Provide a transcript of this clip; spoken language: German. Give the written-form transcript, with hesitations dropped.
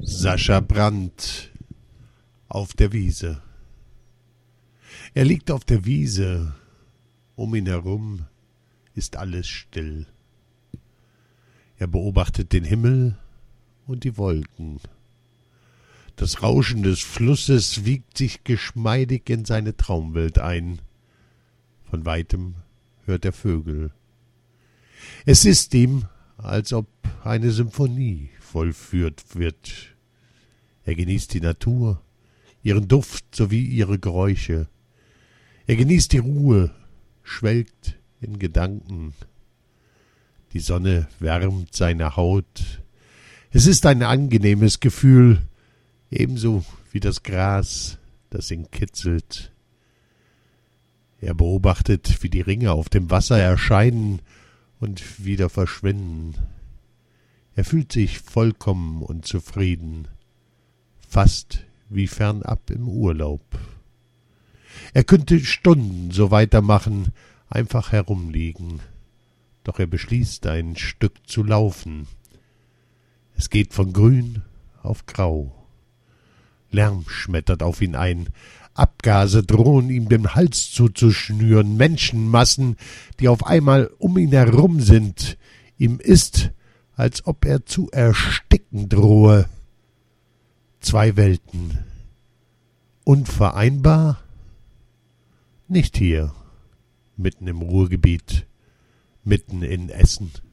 Sascha Brandt auf der Wiese. Er liegt auf der Wiese, um ihn herum ist alles still. Er beobachtet den Himmel und die Wolken. Das Rauschen des Flusses wiegt sich geschmeidig in seine Traumwelt ein. Von weitem hört er Vögel. Es ist ihm, als ob eine Symphonie vollführt wird. Er genießt die Natur, ihren Duft sowie ihre Geräusche. Er genießt die Ruhe, schwelgt in Gedanken. Die Sonne wärmt seine Haut. Es ist ein angenehmes Gefühl, ebenso wie das Gras, das ihn kitzelt. Er beobachtet, wie die Ringe auf dem Wasser erscheinen und wieder verschwinden. Er fühlt sich vollkommen und zufrieden, fast wie fernab im Urlaub. Er könnte Stunden so weitermachen, einfach herumliegen, doch er beschließt, ein Stück zu laufen. Es geht von grün auf grau. Lärm schmettert auf ihn ein, Abgase drohen ihm den Hals zuzuschnüren, Menschenmassen, die auf einmal um ihn herum sind. Ihm ist, als ob er zu ersticken drohe. Zwei Welten. Unvereinbar? Nicht hier, mitten im Ruhrgebiet, mitten in Essen.